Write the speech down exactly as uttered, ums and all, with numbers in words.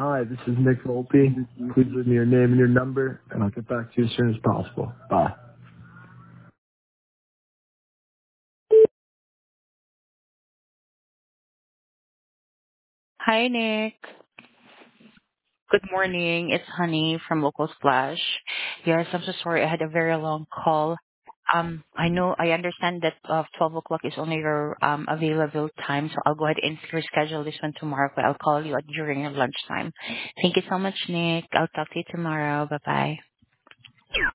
Hi, this is Nick Volpe. Please leave me your name and your number, and I'll get back to you as soon as possible. Bye. Hi, Nick. Good morning. It's Honey from Local Splash. Yes, I'm so sorry. I had a very long call. Um, I know, I understand that uh, twelve o'clock is only your um, available time, so I'll go ahead and reschedule this one tomorrow, but I'll call you at, during your lunchtime. Thank you so much, Nick. I'll talk to you tomorrow. Bye-bye.